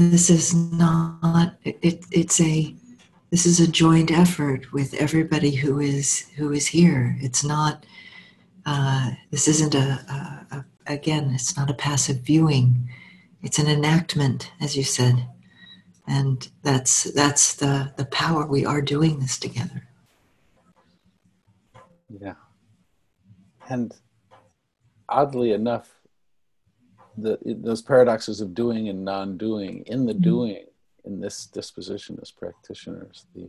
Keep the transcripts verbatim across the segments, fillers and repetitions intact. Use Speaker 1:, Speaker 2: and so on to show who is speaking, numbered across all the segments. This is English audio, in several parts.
Speaker 1: this is not, it, it's a, this is a joint effort with everybody who is, who is here. It's not, uh, this isn't a, a, a, again, it's not a passive viewing. It's an enactment, as you said. And that's, that's the, the power. We are doing this together.
Speaker 2: Yeah. And oddly enough, the, those paradoxes of doing and non-doing, in the doing, in this disposition as practitioners, the,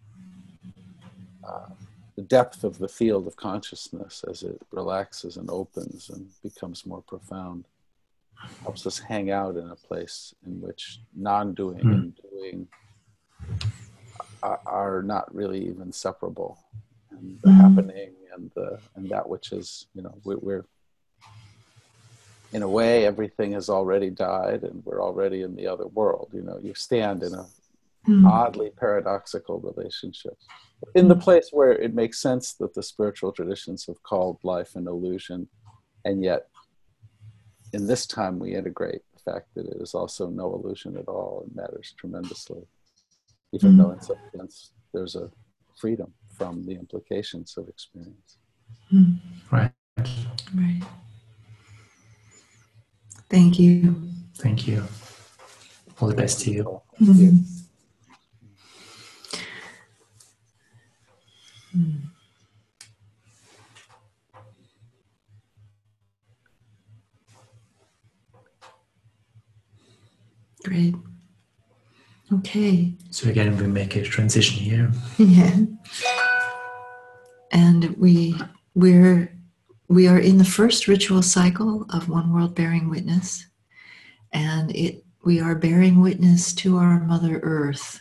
Speaker 2: uh, the depth of the field of consciousness as it relaxes and opens and becomes more profound, helps us hang out in a place in which non-doing mm. and doing are, are not really even separable. And the mm. happening and the and that which is, you know, we, we're, in a way, everything has already died and we're already in the other world. You know, you stand in a mm. oddly paradoxical relationship. In the place where it makes sense that the spiritual traditions have called life an illusion, and yet in this time we integrate the fact that it is also no illusion at all and matters tremendously, even mm. though in some sense there's a freedom from the implications of experience.
Speaker 1: Mm.
Speaker 3: Right.
Speaker 1: Right. Thank you.
Speaker 3: Thank you. All the best to you.
Speaker 1: Mm-hmm. Mm. Great. Okay.
Speaker 3: So again, we make a transition here.
Speaker 1: Yeah. And we we're we are in the first ritual cycle of One World Bearing Witness, and it we are bearing witness to our Mother Earth.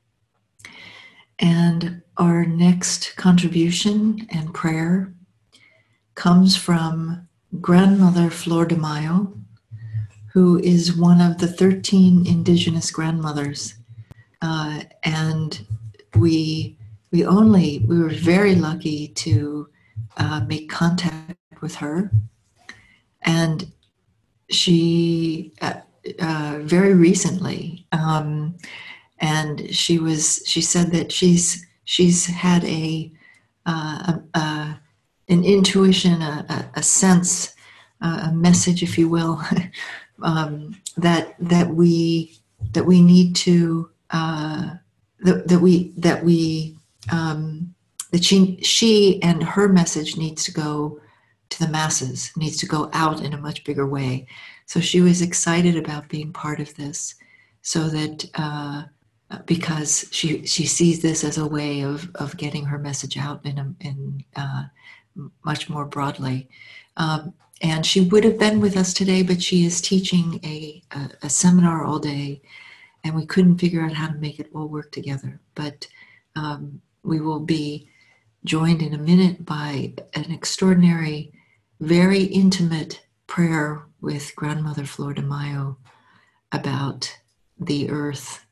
Speaker 1: And our next contribution and prayer comes from Grandmother Flor de Mayo, who is one of the thirteen indigenous grandmothers. Uh, and we we only, we were very lucky to uh, make contact with her. And she, uh, uh, very recently, um, and she was, she said that she's, she's had a, uh, a, a an intuition, a, a, a sense, uh, a message, if you will, um, that, that we, that we need to, uh, that, that we, that we, um, that she, she and her message needs to go to the masses, needs to go out in a much bigger way. So she was excited about being part of this, so that, uh, because she, she sees this as a way of, of getting her message out in, a, in uh, much more broadly. Um, and she would have been with us today, but she is teaching a, a, a seminar all day, and we couldn't figure out how to make it all work together. But um, we will be joined in a minute by an extraordinary, very intimate prayer with Grandmother Flor de Mayo about the earth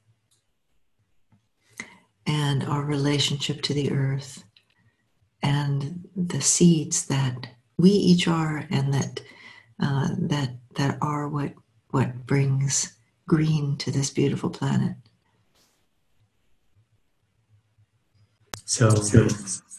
Speaker 1: and our relationship to the earth and the seeds that we each are, and that uh, that that are what what brings green to this beautiful planet.
Speaker 3: So, so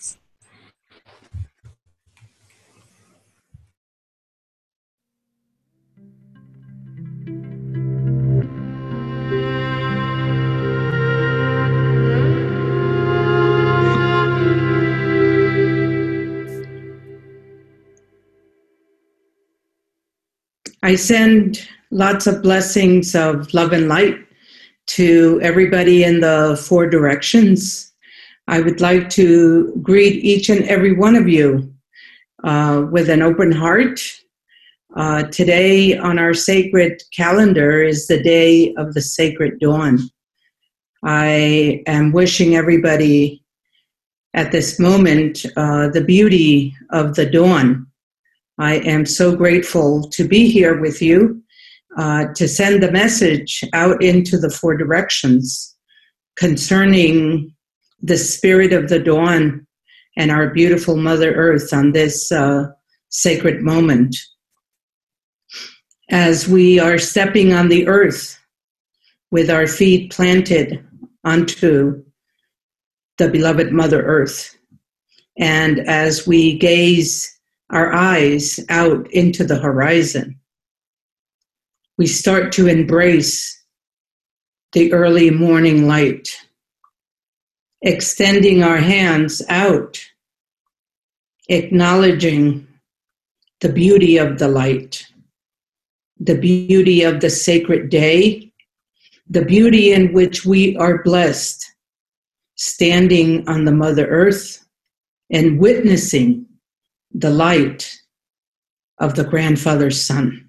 Speaker 4: I send lots of blessings of love and light to everybody in the four directions. I would like to greet each and every one of you uh, with an open heart. Uh, today on our sacred calendar is the day of the sacred dawn. I am wishing everybody at this moment uh, the beauty of the dawn. I am so grateful to be here with you, uh, to send the message out into the four directions concerning the spirit of the dawn and our beautiful Mother Earth on this uh, sacred moment. As we are stepping on the earth, with our feet planted onto the beloved Mother Earth. And as we gaze our eyes out into the horizon, we start to embrace the early morning light, extending our hands out, acknowledging the beauty of the light, the beauty of the sacred day, the beauty in which we are blessed, standing on the Mother Earth and witnessing the light of the Grandfather's Sun.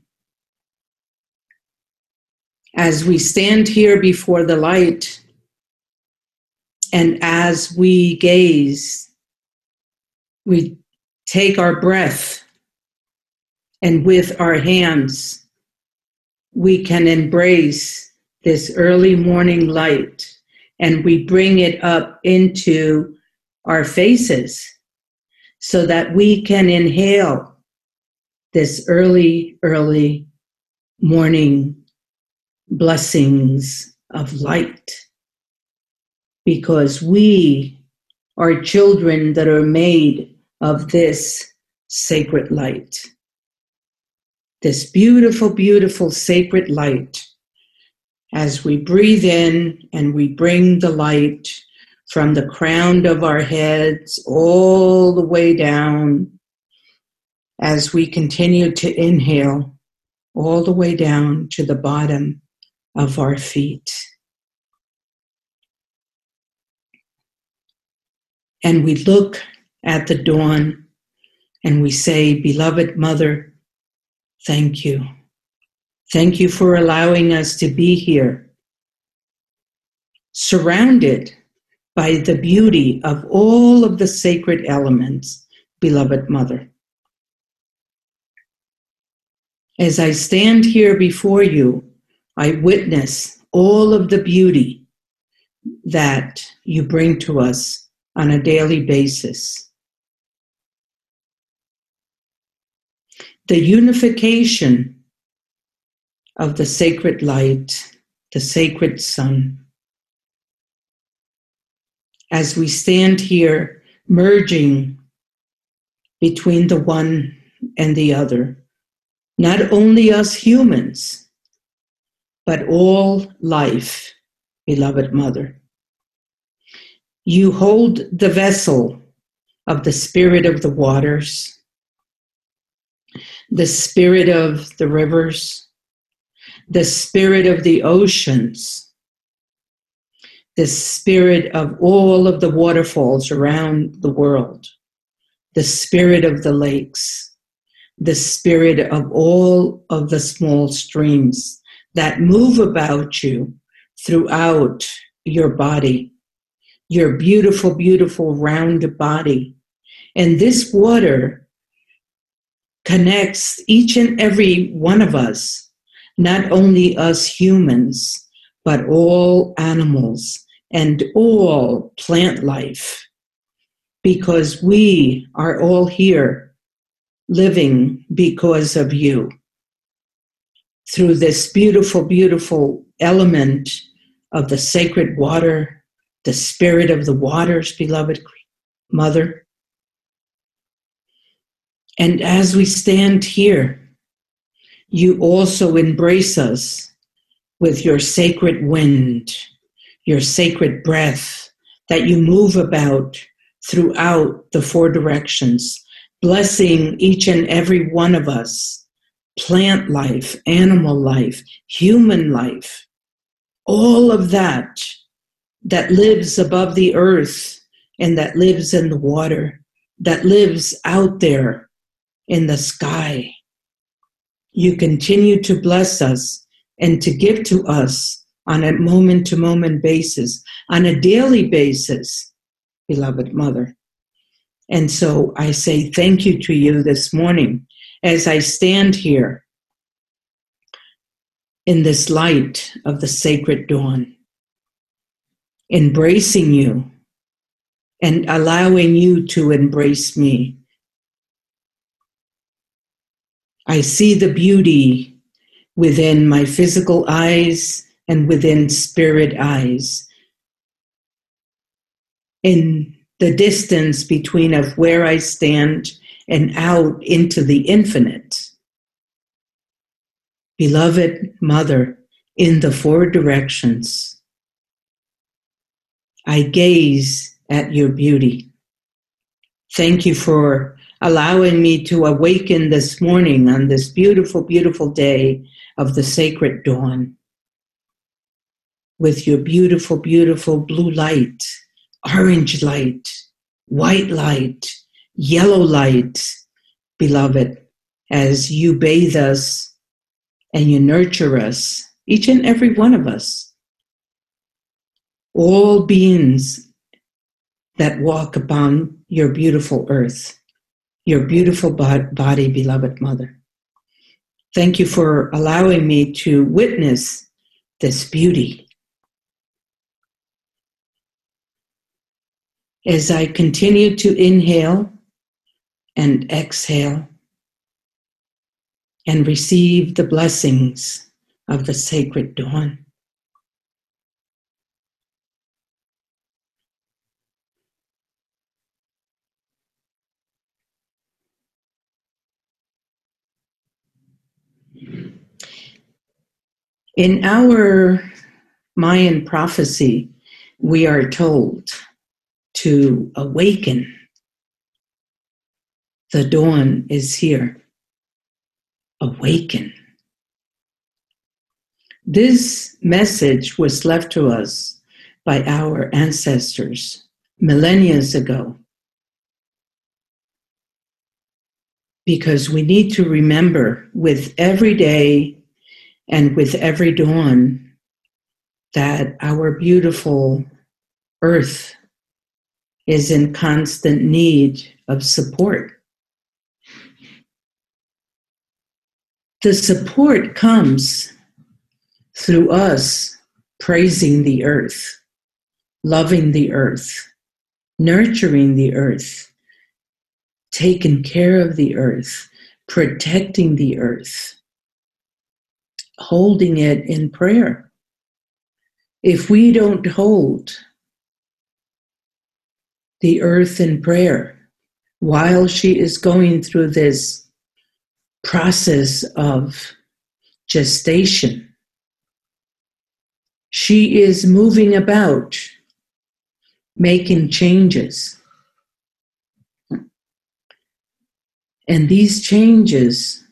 Speaker 4: As we stand here before the light, and as we gaze, we take our breath, and with our hands, we can embrace this early morning light, and we bring it up into our faces so that we can inhale this early, early morning blessings of light, because we are children that are made of this sacred light. This beautiful, beautiful sacred light. As we breathe in and we bring the light from the crown of our heads all the way down, as we continue to inhale all the way down to the bottom of our feet. And we look at the dawn and we say, beloved Mother, thank you. Thank you for allowing us to be here, surrounded by the beauty of all of the sacred elements, beloved Mother. As I stand here before you, I witness all of the beauty that you bring to us on a daily basis. The unification of the sacred light, the sacred sun. As we stand here merging between the one and the other, not only us humans, but all life, beloved Mother. You hold the vessel of the spirit of the waters, the spirit of the rivers, the spirit of the oceans, the spirit of all of the waterfalls around the world, the spirit of the lakes, the spirit of all of the small streams that move about you throughout your body, your beautiful, beautiful round body. And this water connects each and every one of us, not only us humans, but all animals and all plant life, because we are all here living because of you. Through this beautiful, beautiful element of the sacred water, the spirit of the waters, beloved Mother. And as we stand here, you also embrace us with your sacred wind, your sacred breath that you move about throughout the four directions, blessing each and every one of us. Plant life, animal life, human life, all of that that lives above the earth and that lives in the water, that lives out there in the sky. You continue to bless us and to give to us on a moment-to-moment basis, on a daily basis, beloved Mother. And so I say thank you to you this morning as I stand here in this light of the sacred dawn, embracing you and allowing you to embrace me. I see the beauty within my physical eyes and within spirit eyes. In the distance between of where I stand and out into the infinite. Beloved Mother, in the four directions, I gaze at your beauty. Thank you for allowing me to awaken this morning on this beautiful, beautiful day of the sacred dawn with your beautiful, beautiful blue light, orange light, white light, yellow light, beloved, as you bathe us and you nurture us, each and every one of us, all beings that walk upon your beautiful earth, your beautiful body, beloved Mother. Thank you for allowing me to witness this beauty. As I continue to inhale and exhale and receive the blessings of the sacred dawn. In our Mayan prophecy, we are told to awaken. The dawn is here. Awaken. This message was left to us by our ancestors millennia ago, because we need to remember with every day and with every dawn that our beautiful earth is in constant need of support. The support comes through us praising the earth, loving the earth, nurturing the earth, taking care of the earth, protecting the earth, holding it in prayer. If we don't hold the earth in prayer while she is going through this process of gestation, she is moving about, making changes. And these changes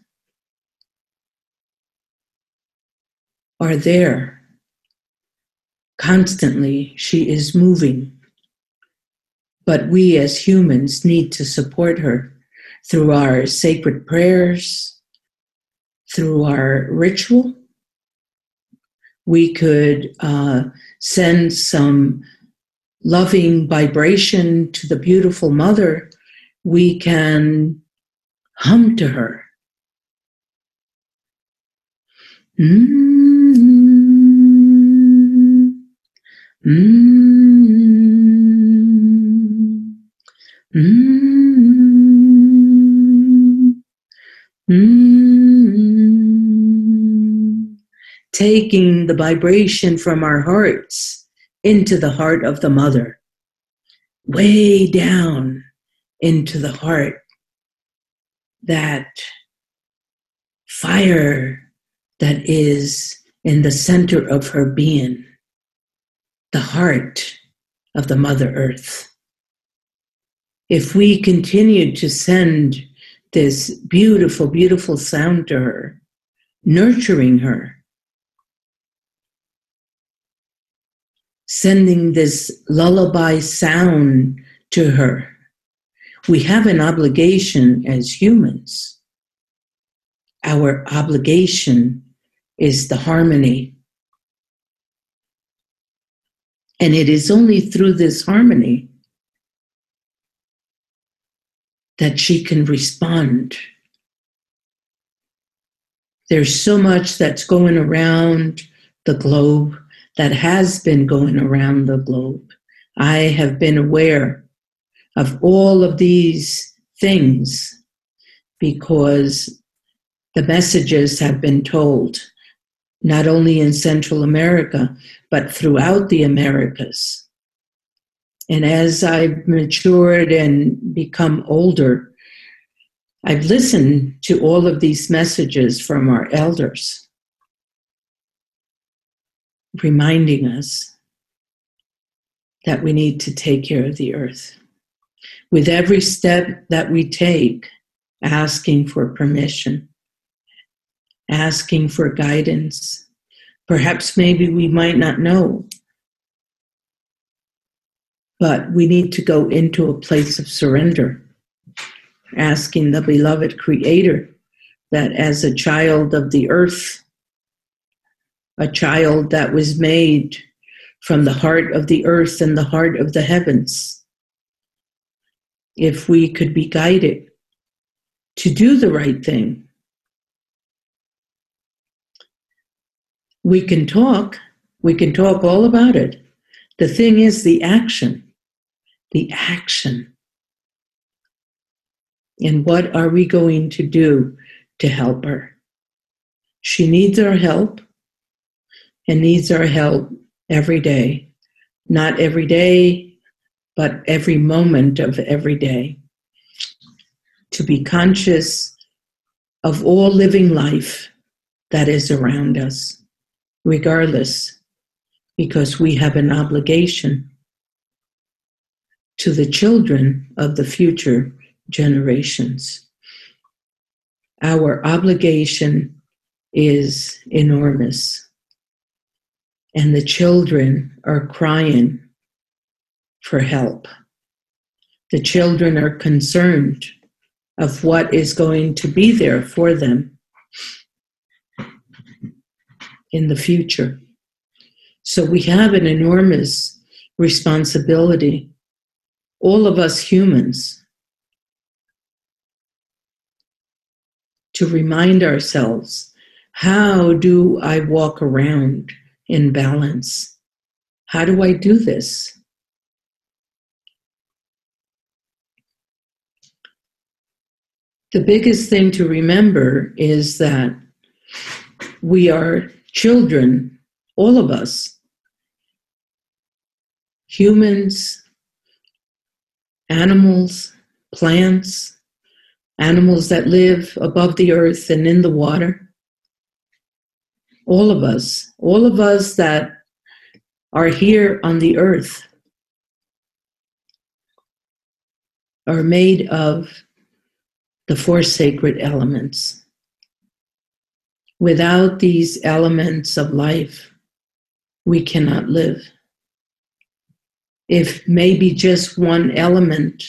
Speaker 4: are there. Constantly, she is moving. But we as humans need to support her through our sacred prayers, through our ritual. We could uh, send some loving vibration to the beautiful Mother. We can hum to her. Mm-hmm. Mm-hmm. Mm-hmm. Mm-hmm. Taking the vibration from our hearts into the heart of the Mother, way down into the heart, that fire that is in the center of her being, the heart of the Mother Earth. If we continue to send this beautiful, beautiful sound to her, nurturing her, sending this lullaby sound to her, we have an obligation as humans. Our obligation is the harmony. And it is only through this harmony that she can respond. There's so much that's going around the globe, that has been going around the globe. I have been aware of all of these things because the messages have been told not only in Central America, but throughout the Americas. And as I've matured and become older, I've listened to all of these messages from our elders, reminding us that we need to take care of the earth. With every step that we take, asking for permission, asking for guidance. Perhaps maybe we might not know, but we need to go into a place of surrender, asking the beloved Creator that as a child of the earth, a child that was made from the heart of the earth and the heart of the heavens, if we could be guided to do the right thing. We can talk, we can talk all about it. The thing is the action, the action. And what are we going to do to help her? She needs our help and needs our help every day. Not every day, but every moment of every day. To be conscious of all living life that is around us, regardless, because we have an obligation to the children of the future generations. Our obligation is enormous, and the children are crying for help. The children are concerned of what is going to be there for them in the future. So we have an enormous responsibility, all of us humans, to remind ourselves, how do I walk around in balance? How do I do this? The biggest thing to remember is that we are children, all of us, humans, animals, plants, animals that live above the earth and in the water. All of us, all of us that are here on the earth are made of the four sacred elements. Without these elements of life, we cannot live. If maybe just one element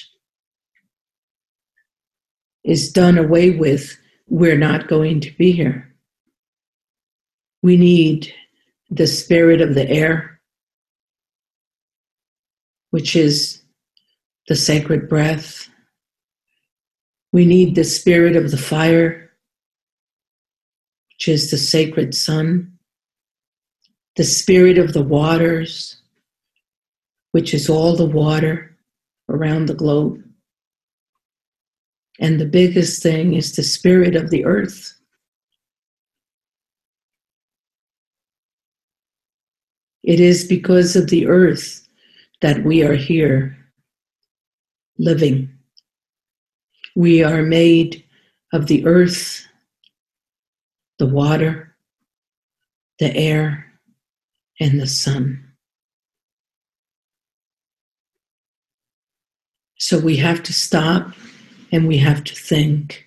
Speaker 4: is done away with, we're not going to be here. We need the spirit of the air, which is the sacred breath. We need the spirit of the fire, which is the sacred sun. The spirit of the waters, which is all the water around the globe. And the biggest thing is the spirit of the earth. It is because of the earth that we are here living. We are made of the earth, the water, the air, and the sun. So we have to stop and we have to think.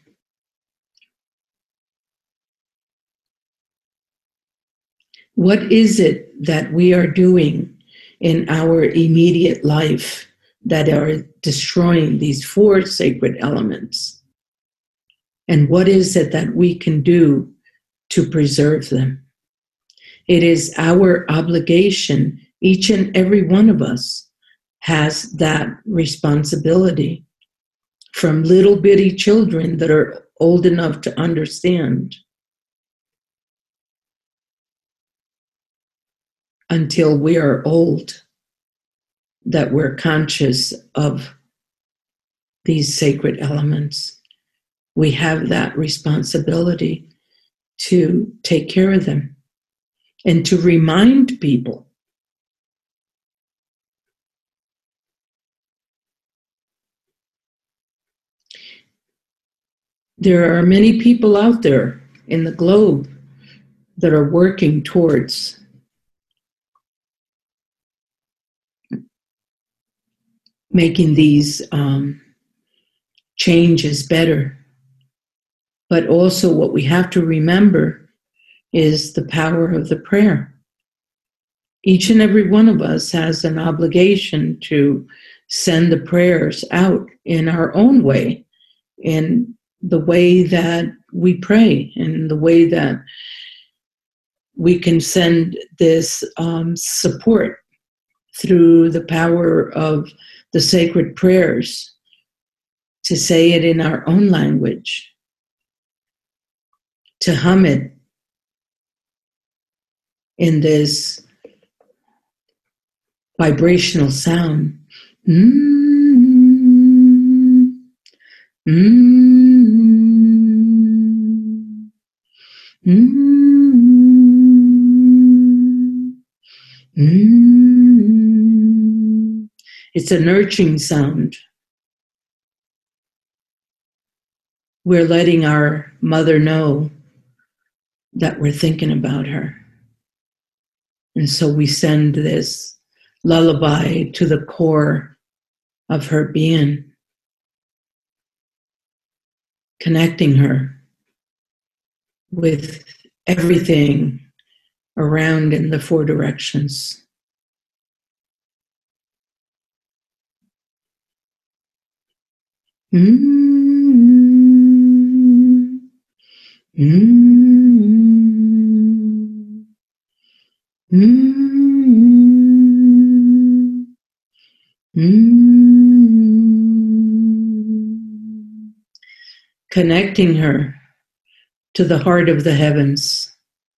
Speaker 4: What is it that we are doing in our immediate life that are destroying these four sacred elements? And what is it that we can do to preserve them? It is our obligation, each and every one of us has that responsibility, from little bitty children that are old enough to understand until we are old, that we're conscious of these sacred elements. We have that responsibility to take care of them. and to remind people. There are many people out there in the globe that are working towards making these um, changes better. But also what we have to remember is the power of the prayer. Each and every one of us has an obligation to send the prayers out in our own way, in the way that we pray, in the way that we can send this um, support through the power of the sacred prayers, to say it in our own language, to hum it in this vibrational sound. Mm-hmm. Mm-hmm. Mm-hmm. Mm-hmm. It's a nurturing sound. We're letting our mother know that we're thinking about her. And so we send this lullaby to the core of her being, connecting her with everything around in the four directions. Mm-hmm. Mm-hmm. Mm-hmm. Mm-hmm. Connecting her to the heart of the heavens,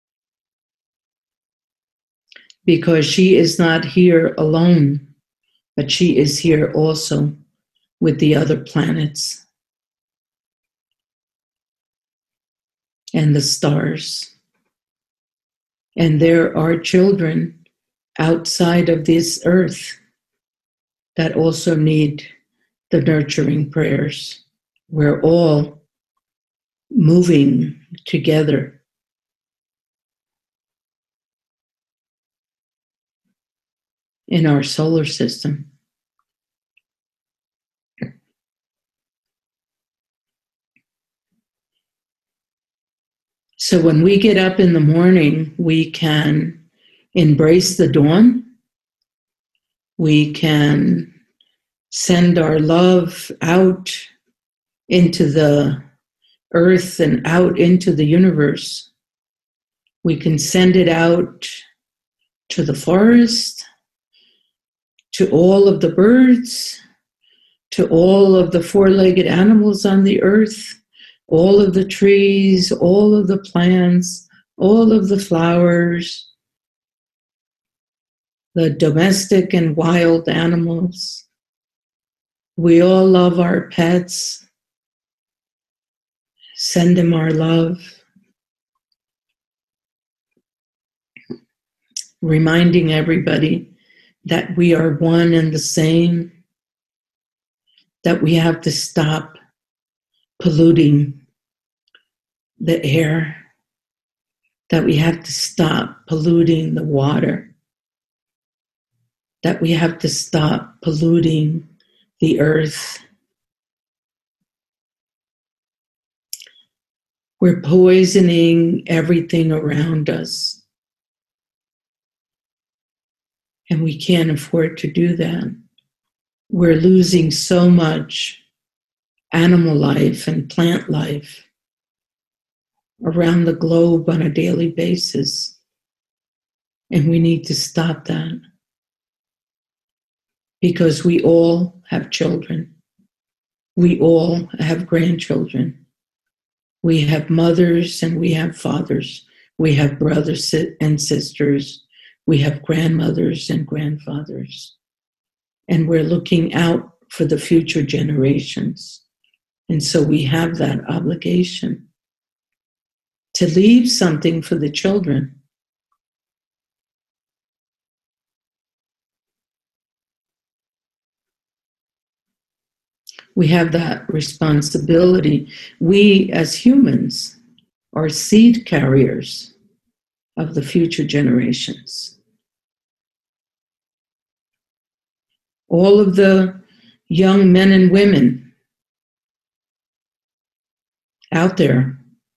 Speaker 4: because she is not here alone, but she is here also with the other planets and the stars. And there are children outside of this earth that also need the nurturing prayers. We're all moving together in our solar system. So when we get up in the morning, we can embrace the dawn. We can send our love out into the earth and out into the universe. We can send it out to the forest, to all of the birds, to all of the four-legged animals on the earth, all of the trees, all of the plants, all of the flowers, the domestic and wild animals. We all love our pets. Send them our love. Reminding everybody that we are one and the same, that we have to stop polluting the air, that we have to stop polluting the water, that we have to stop polluting the earth. We're poisoning everything around us. And we can't afford to do that. We're losing so much animal life and plant life around the globe on a daily basis. And we need to stop that. Because we all have children. We all have grandchildren. We have mothers and we have fathers. We have brothers and sisters. We have grandmothers and grandfathers. And we're looking out for the future generations. And so we have that obligation to leave something for the children. We have that responsibility. We as humans are seed carriers of the future generations. All of the young men and women out there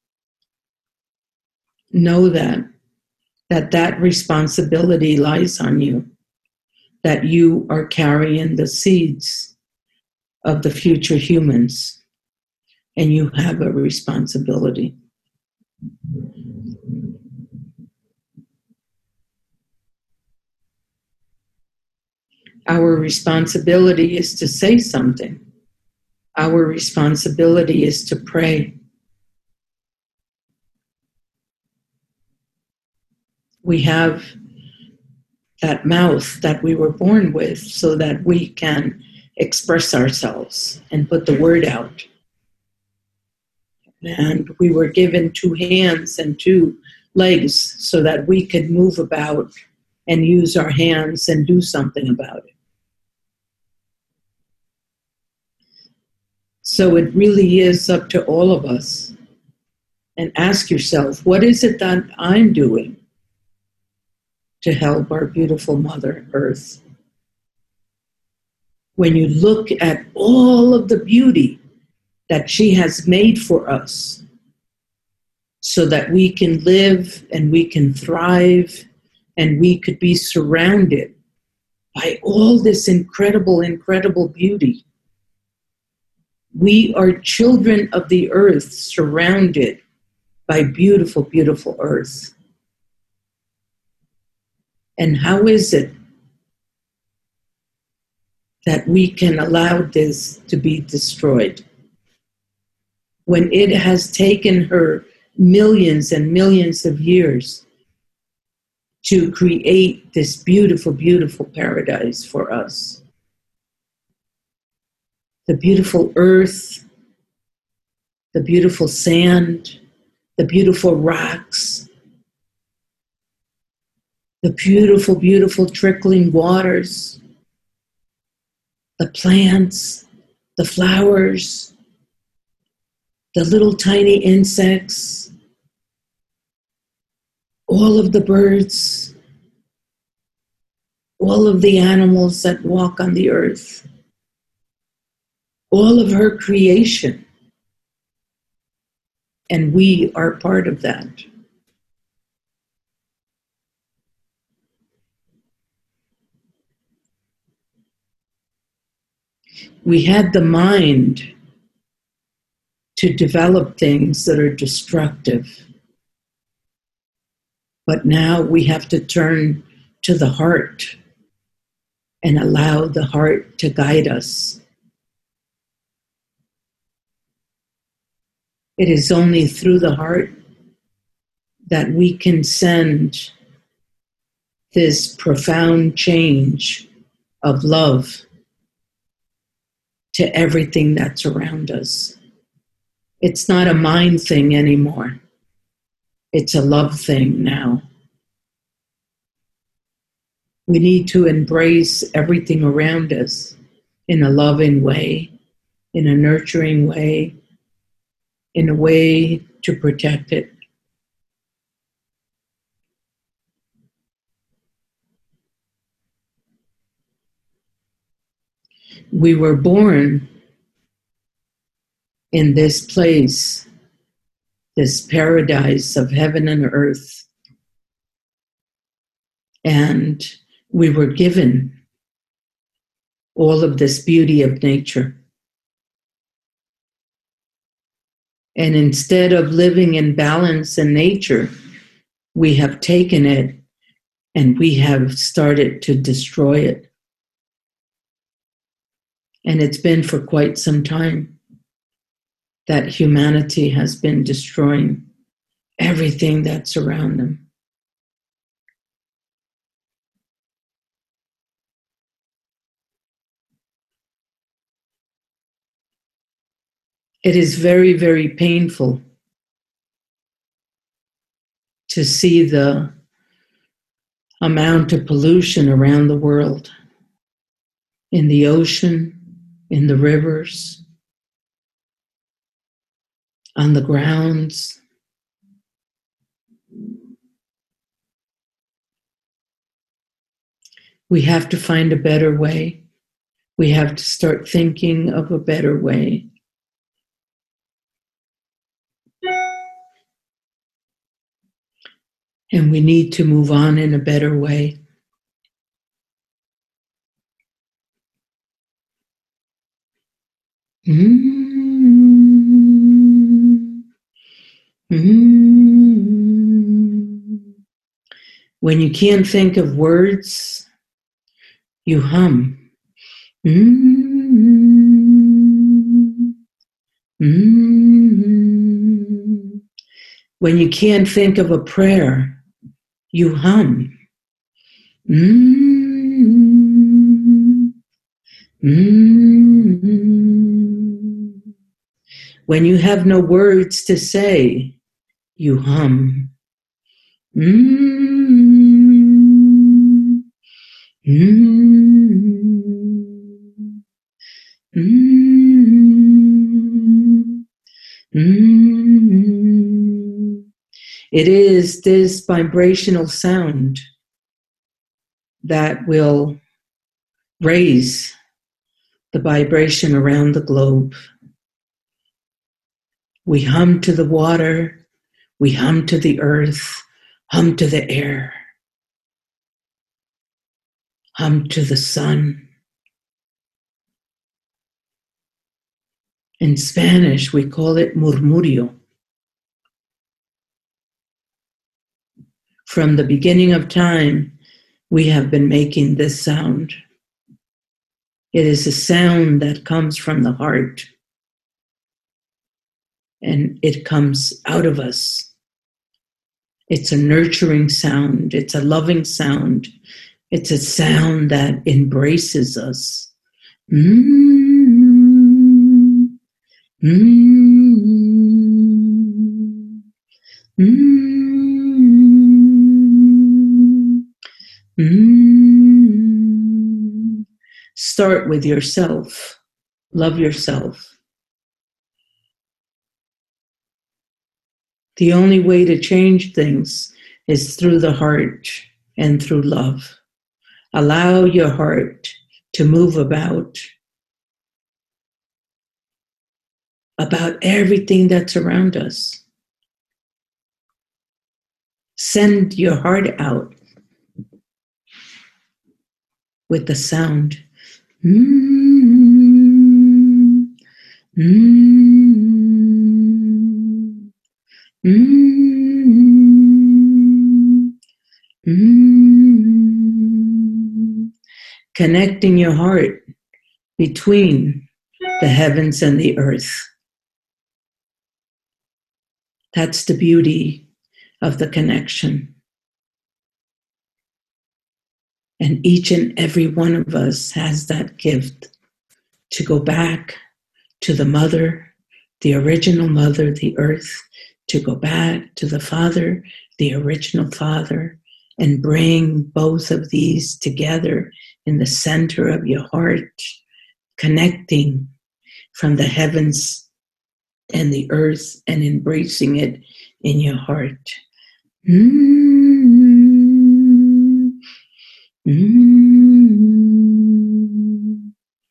Speaker 4: know that that that responsibility lies on you, that you are carrying the seeds of the future humans, and you have a responsibility. Our responsibility is to say something. Our responsibility is to pray. We have that mouth that we were born with so that we can express ourselves and put the word out. And we were given two hands and two legs so that we could move about and use our hands and do something about it. So it really is up to all of us. And ask yourself, what is it that I'm doing to help our beautiful Mother Earth? When you look at all of the beauty that she has made for us so that we can live and we can thrive and we could be surrounded by all this incredible, incredible beauty. We are children of the earth, surrounded by beautiful, beautiful earth. And how is it that we can allow this to be destroyed when it has taken her millions and millions of years to create this beautiful, beautiful paradise for us? The beautiful earth, the beautiful sand, the beautiful rocks, the beautiful, beautiful trickling waters, the plants, the flowers, the little tiny insects, all of the birds, all of the animals that walk on the earth, all of her creation. And we are part of that. We had the mind to develop things that are destructive. But now we have to turn to the heart and allow the heart to guide us. It is only through the heart that we can send this profound change of love to everything that's around us. It's not a mind thing anymore. It's a love thing now. We need to embrace everything around us in a loving way, in a nurturing way, in a way to protect it. We were born in this place, this paradise of heaven and earth, and we were given all of this beauty of nature. And instead of living in balance in nature, we have taken it and we have started to destroy it. And it's been for quite some time that humanity has been destroying everything that's around them. It is very, very painful to see the amount of pollution around the world, in the ocean, in the rivers, on the grounds. We have to find a better way. We have to start thinking of a better way. And we need to move on in a better way. Mm-hmm. Mm-hmm. When you can't think of words, you hum. Mm-hmm. Mm-hmm. When you can't think of a prayer, you hum. Mm-hmm. Mm-hmm. When you have no words to say, you hum. Mm-hmm. Mm-hmm. Mm-hmm. Mm-hmm. It is this vibrational sound that will raise the vibration around the globe. We hum to the water, we hum to the earth, hum to the air, hum to the sun. In Spanish, we call it murmurio. From the beginning of time, we have been making this sound. It is a sound that comes from the heart, and it comes out of us. It's a nurturing sound. It's a loving sound. It's a sound that embraces us. Mm-hmm. Mm-hmm. Mm-hmm. Mm-hmm. Start with yourself. Love yourself. The only way to change things is through the heart and through love. Allow your heart to move about, about everything that's around us. Send your heart out with the sound. Mm-hmm. Mm-hmm. Mm-hmm. Mm-hmm. Connecting your heart between the heavens and the earth. That's the beauty of the connection. And each and every one of us has that gift to go back to the mother, the original mother, the earth, to go back to the father, the original father, and bring both of these together in the center of your heart, connecting from the heavens and the earth and embracing it in your heart. Mm-hmm. Mm-hmm.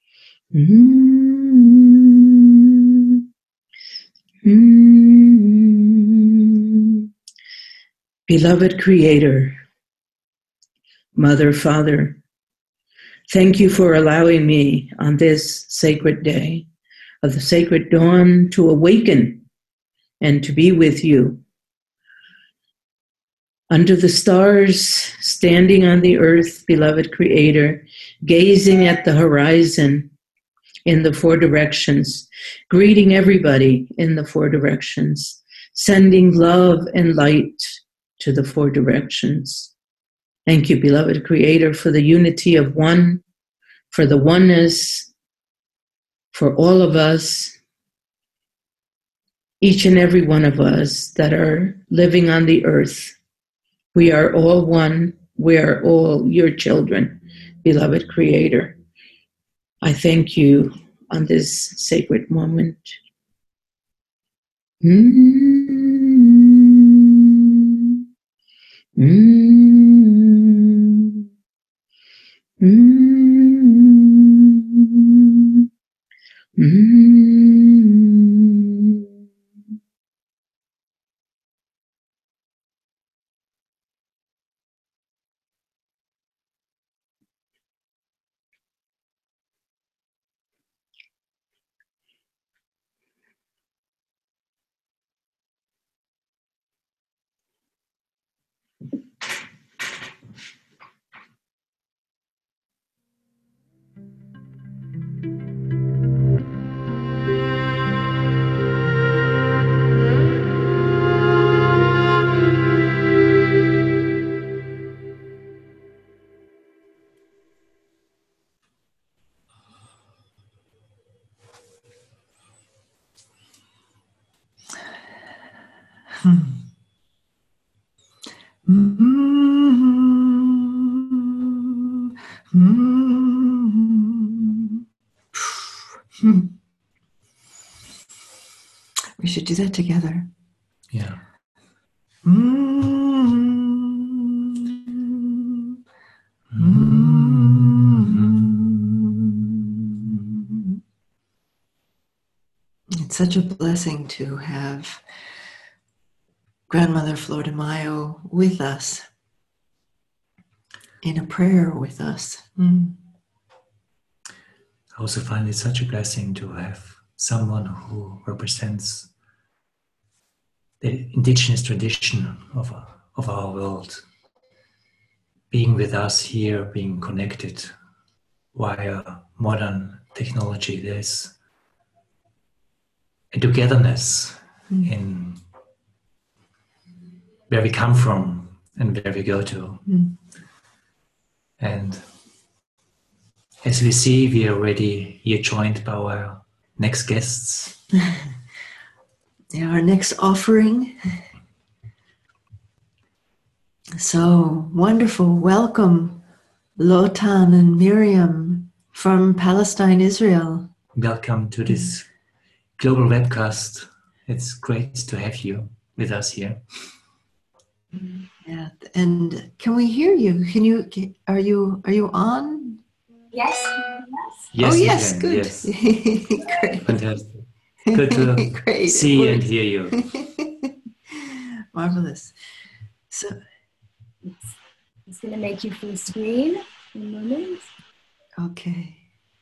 Speaker 4: Mm-hmm. Mm-hmm. Beloved Creator, Mother, Father, thank you for allowing me on this sacred day of the sacred dawn to awaken and to be with you. Under the stars, standing on the earth, beloved Creator, gazing at the horizon in the four directions, greeting everybody in the four directions, sending love and light to the four directions. Thank you, beloved Creator, for the unity of one, for the oneness, for all of us, each and every one of us that are living on the earth. We are all one. We are all your children, beloved Creator. I thank you on this sacred moment. Mm. Mm. Mm. Mm.
Speaker 1: Hmm. Mm-hmm. Mm-hmm. Hmm. We should do that together.
Speaker 3: Yeah.
Speaker 1: Mm-hmm. Mm-hmm. It's such a blessing to have Grandmother Flor de Mayo with us, in a prayer with us. Mm.
Speaker 3: I also find it such a blessing to have someone who represents the indigenous tradition of, of our world being with us here, being connected via modern technology. There's a togetherness
Speaker 1: Mm.
Speaker 3: in where we come from and where we go to.
Speaker 1: Mm.
Speaker 3: And as we see, we are already here joined by our next guests.
Speaker 1: Yeah, our next offering. So wonderful. Welcome, Lotan and Miriam from Palestine, Israel.
Speaker 3: Welcome to this global webcast. It's great to have you with us here.
Speaker 1: Yeah, and can we hear you? Can you? Are you? Are you on?
Speaker 5: Yes.
Speaker 3: Yes,
Speaker 1: Oh
Speaker 3: we
Speaker 1: yes,
Speaker 3: can.
Speaker 1: good.
Speaker 3: Yes.
Speaker 1: Great.
Speaker 3: Fantastic. Good to
Speaker 1: Great.
Speaker 3: see and hear you.
Speaker 1: Marvelous. So
Speaker 5: It's, it's going to make you full screen in a moment.
Speaker 1: okay.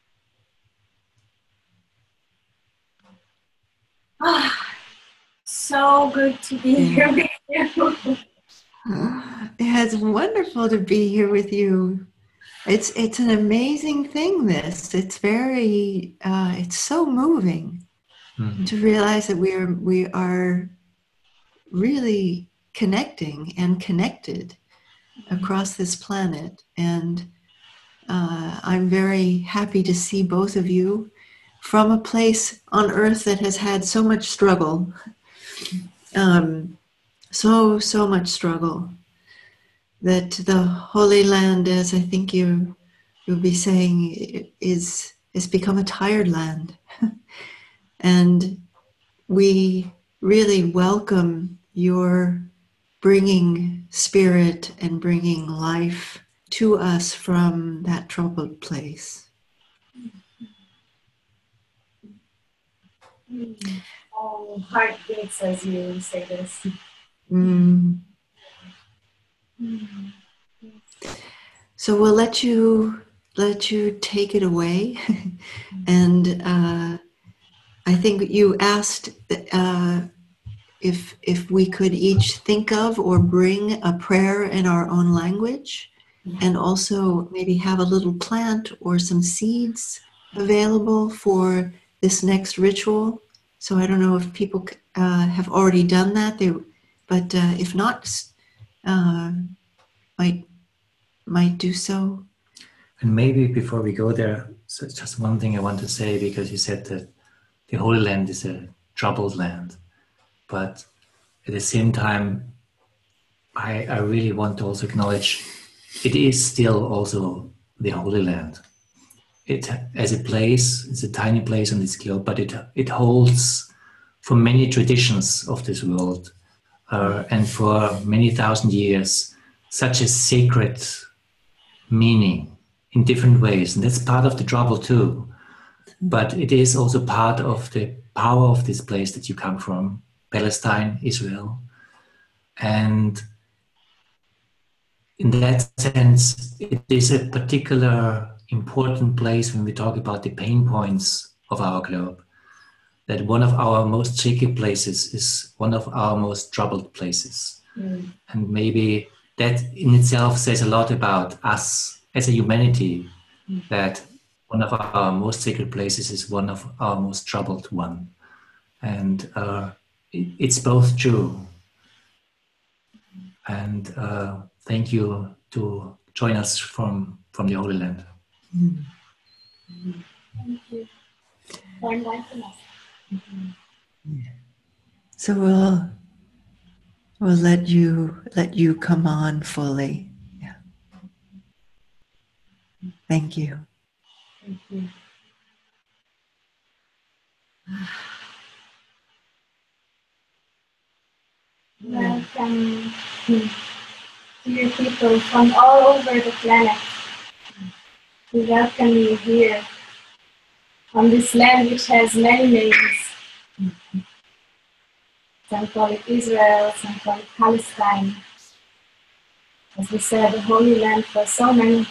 Speaker 5: Ah, so good to be here with you.
Speaker 1: Yeah, it's wonderful to be here with you. It's it's an amazing thing. This it's very uh, it's so moving
Speaker 3: Mm.
Speaker 1: to realize that we are we are really connecting and connected across this planet, and uh, I'm very happy to see both of you from a place on Earth that has had so much struggle, um, so so much struggle. That the Holy Land, as I think you you'll be saying, is has become a tired land, and we really welcome your bringing spirit and bringing life to us from that troubled place.
Speaker 5: Oh, heart beats as you say this.
Speaker 1: Mm. So we'll let you let you take it away, and uh, I think you asked uh, if if we could each think of or bring a prayer in our own language, and also maybe have a little plant or some seeds available for this next ritual. So I don't know if people uh, have already done that, they, but uh, if not, uh, might might do so.
Speaker 3: And maybe before we go there, so just one thing I want to say, because you said that the Holy Land is a troubled land. But at the same time, I, I really want to also acknowledge it is still also the Holy Land. It, as a place, it's a tiny place on this globe, but it, it holds for many traditions of this world uh, and for many thousand years such a sacred meaning in different ways. And that's part of the trouble too. But it is also part of the power of this place that you come from, Palestine, Israel. And in that sense, it is a particular important place when we talk about the pain points of our globe, that one of our most sacred places is one of our most troubled places. Mm. And maybe that in itself says a lot about us as a humanity, mm. that one of our most sacred places is one of our most troubled one. And uh, it, it's both true. And uh, thank you to join us from, from the Holy Land.
Speaker 1: Mm.
Speaker 5: Thank you for inviting us.
Speaker 1: Mm-hmm. So we'll we'll let you let you come on fully. Yeah. Thank you.
Speaker 5: Thank you. Welcome, dear people from all over the planet. We welcome you here on this land which has many names. Some call it Israel, some call it Palestine. As we said, the Holy Land for so many.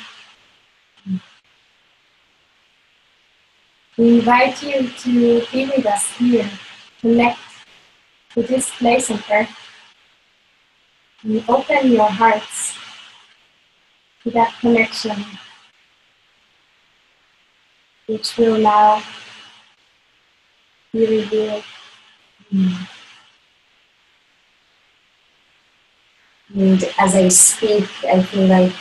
Speaker 5: We invite you to be with us here, connect to this place on earth, and open your hearts to that connection, which will now be revealed. Mm. And as I speak, I feel like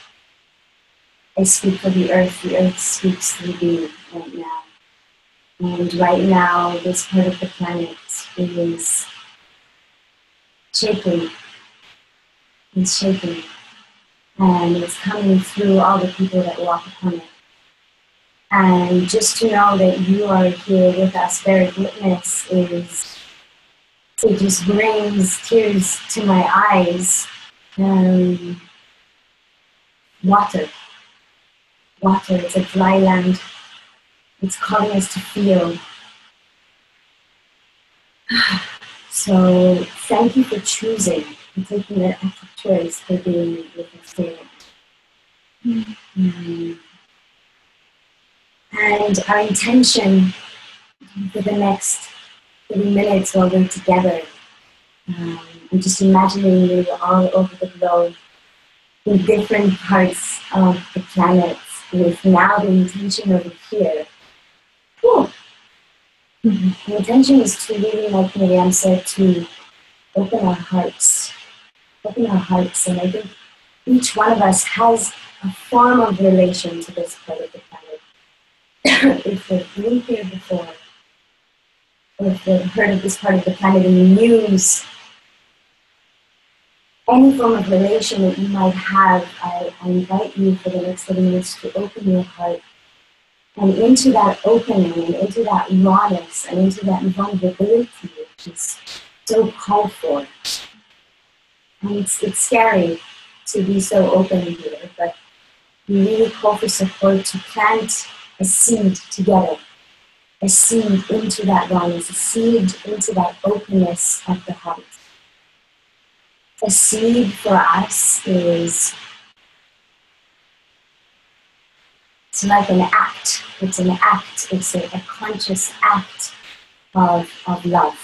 Speaker 5: I speak for the earth. The earth speaks through me right now. And right now, this part of the planet is shaking. It's shaking. And it's coming through all the people that walk upon it. And just to know that you are here with us, bearing witness, is, it just brings tears to my eyes. Um, water. Water, it's a dry land. It's calling us to feel. So thank you for choosing and taking that active choice for being with us today. Mm-hmm. And our intention for the next thirty minutes while we're together, um, I'm just imagining you all over the globe in different parts of the planet with now the intention over here. Whew. Mm-hmm. The intention is to really, like Miriam said, to open our hearts. Open our hearts. And I think each one of us has a form of relation to this part of the planet. If we've been here before, or if we've heard of this part of the planet in the news, any form of relation that you might have, I, I invite you for the next thirty minutes to open your heart. And into that opening, and into that rawness, and into that vulnerability, which is so called for. And it's, it's scary to be so open here, but we really call for support to plant a seed together. A seed into that rawness, a seed into that openness of the heart. A seed for us is, it's like an act. It's an act. It's a, a conscious act of, of love.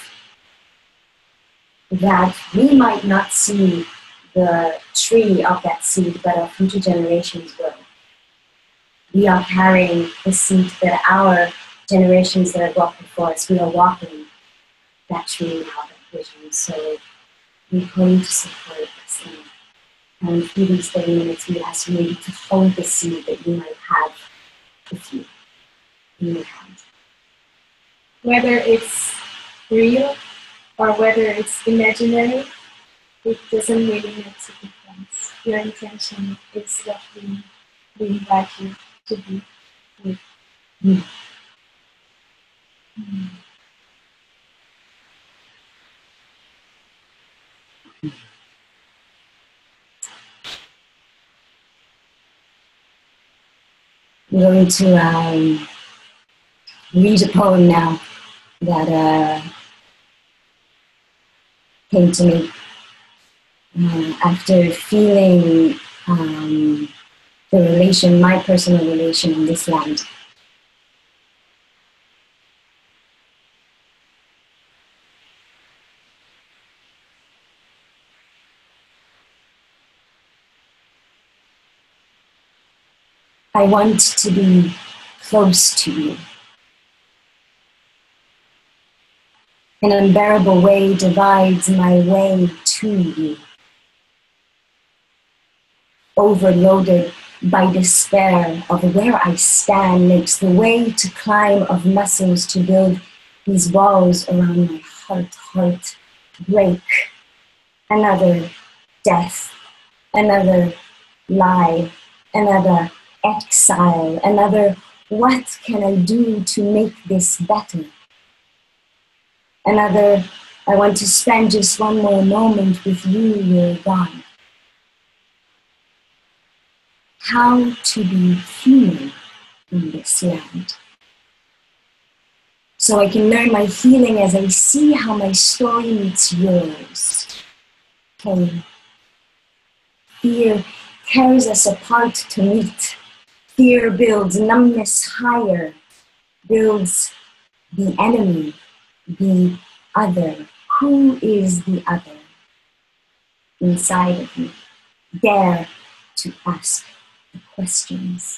Speaker 5: That we might not see the tree of that seed, but our future generations will. We are carrying the seed that our generations that have walked before us, we are walking that tree now, that vision. So we call you to support us. And, and through these thirty minutes, we ask you maybe to hold the seed that you might have with you in your hand. Whether it's real or whether it's imaginary, it doesn't really make a difference. Your intention is what we, we invite you to be with.
Speaker 1: Mm.
Speaker 5: Mm. I'm going to um, read a poem now that uh, came to me uh, after feeling um, the relation, my personal relation in this land. I want to be close to you. An unbearable way divides my way to you. Overloaded by despair of where I stand makes the way to climb of muscles to build these walls around my heart, heart break. Another death, another lie, another exile, another what can I do to make this better? Another, I want to spend just one more moment with you, you're gone. How to be human in this land. So I can learn my healing as I see how my story meets yours. Pain. Fear tears us apart to meet. Fear builds numbness higher, builds the enemy, the other. Who is the other inside of me? Dare to ask the questions.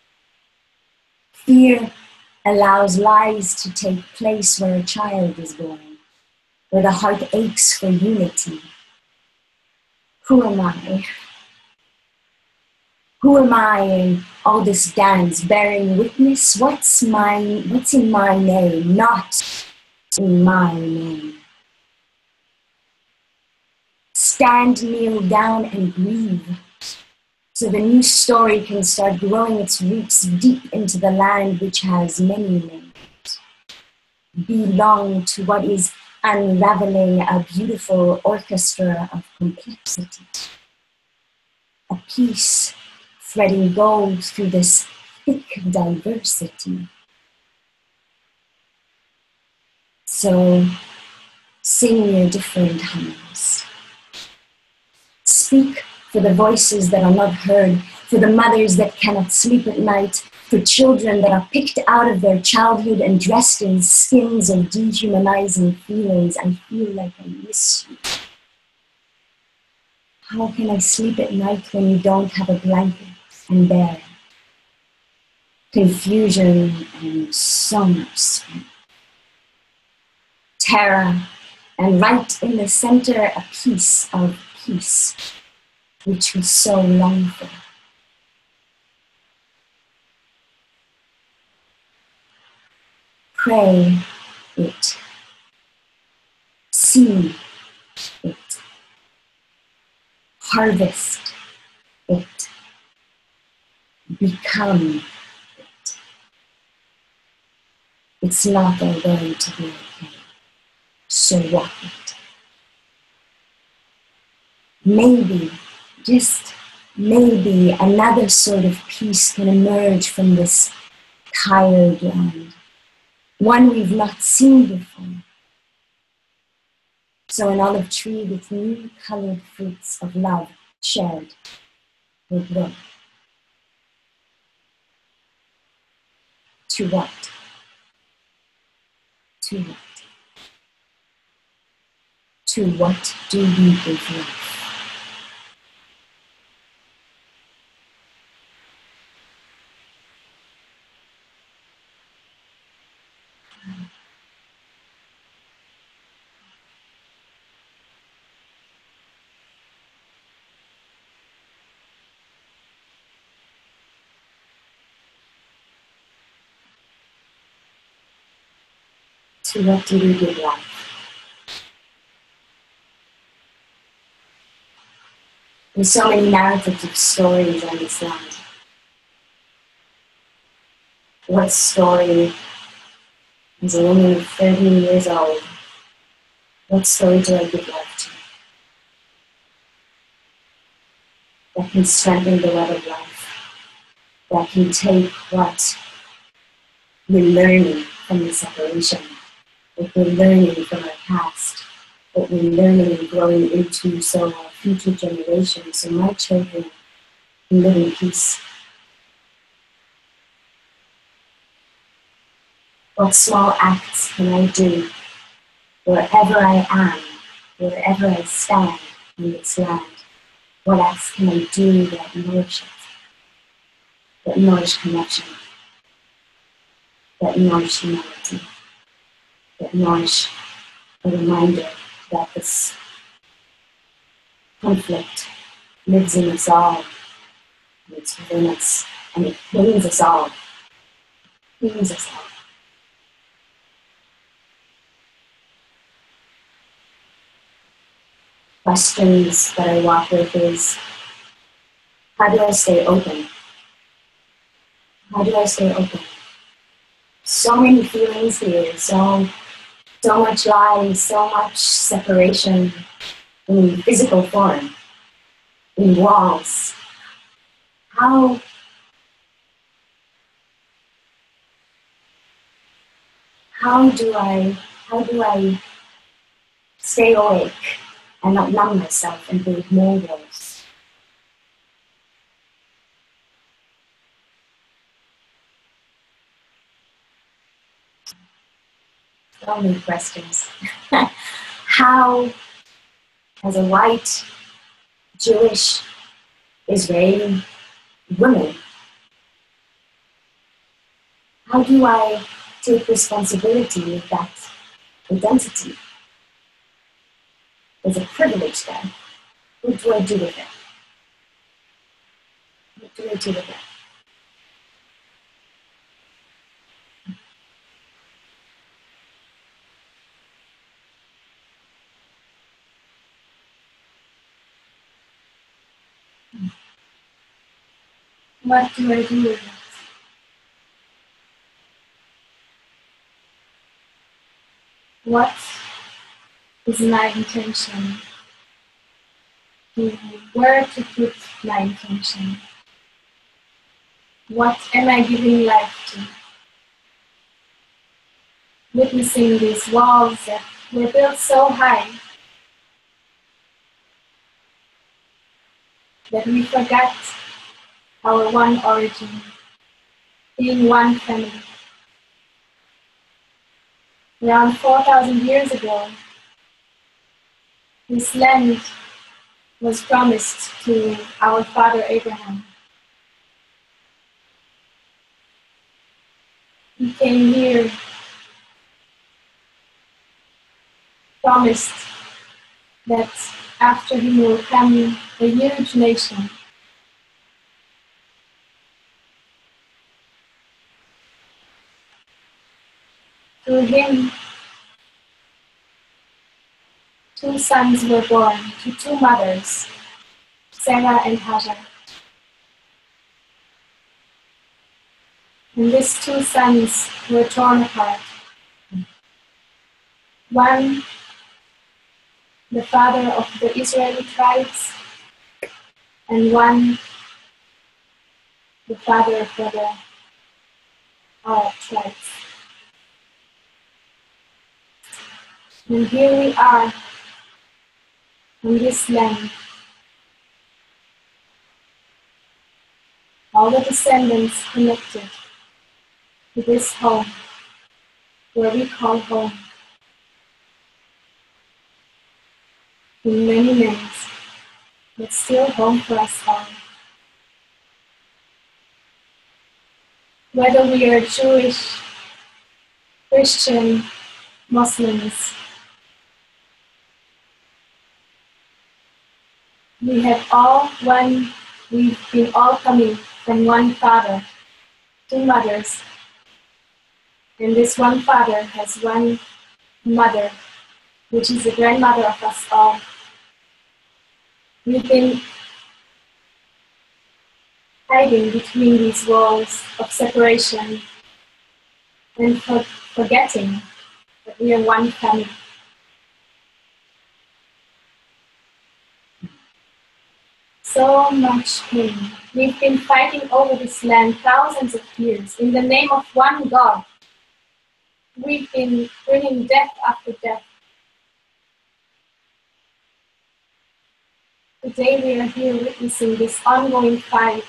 Speaker 5: Fear allows lies to take place where a child is born, where the heart aches for unity. Who am I? Who am I in all this dance, bearing witness? What's my, what's in my name? Not in my name. Stand, kneel down, and breathe, so the new story can start growing its roots deep into the land which has many names. Belong to what is unraveling a beautiful orchestra of complexity. A piece threading gold through this thick diversity. So sing your different hymns. Speak for the voices that are not heard, for the mothers that cannot sleep at night, for children that are picked out of their childhood and dressed in skins of dehumanizing feelings. I feel like I miss you. How can I sleep at night when you don't have a blanket and bear? Confusion and so much strength. Terror, and right in the center, a piece of peace, which we so long for. Pray it. See it. Harvest it. Become it. It's not all going to be okay. So walk it. Maybe, just maybe, another sort of peace can emerge from this tired land. One we've not seen before. So an olive tree with new colored fruits of love shared will grow. To what? To what? To what do we give life? To what do we give life? There's so many narratives of stories on this land. What story, as a woman of thirteen years old, what story do I give life to? that can strengthen the web of life, that can take what we're learning from the separation, what we're learning from our past, what we're learning and growing into, so our future generations, so my children can live in peace. What small acts can I do wherever I am, wherever I stand in this land? What acts can I do that nourish it, that nourish connection, that nourish humanity, that nourish a reminder that this conflict lives in us all, and it's within us, and it pains us all, pains us all. Questions that I walk with is, how do I stay open? How do I stay open? So many feelings here, so, so much lies, so much separation in physical form, in walls. How, how do I, how do I stay awake and not numb myself and build more walls? So many questions. How, as a white, Jewish, Israeli woman, how do I take responsibility with that identity? There's a privilege there. What do I do with it? What do I do with it? What do I do with it? What is my intention? Where to put my intention? What am I giving life to? Witnessing these walls that were built so high that we forgot our one origin, being one family. Around four thousand years ago, this land was promised to our father Abraham. He came here, promised that after him will come a huge nation. Through him, two sons were born to two mothers, Sarah and Hagar. And these two sons were torn apart. One, the father of the Israeli tribes, and one, the father of the Arab tribes. And here we are, on this land, all the descendants connected to this home, where we call home, in many names, but still home for us all. Whether we are Jewish, Christian, Muslims, we have all one, we've been all coming from one father, two mothers, and this one father has one mother, which is the grandmother of us all. We've been hiding between these walls of separation and for forgetting that we are one family. So much pain. We've been fighting over this land thousands of years in the name of one God. We've been bringing death after death. Today we are here witnessing this ongoing fight.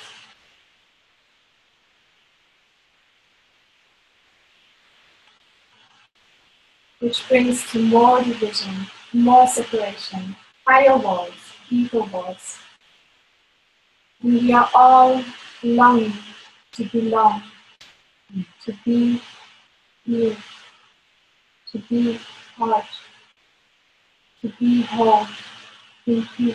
Speaker 5: Which brings to more division, more separation, higher walls, deeper walls. And we are all longing to belong, to be here, to be part, to be whole, in peace.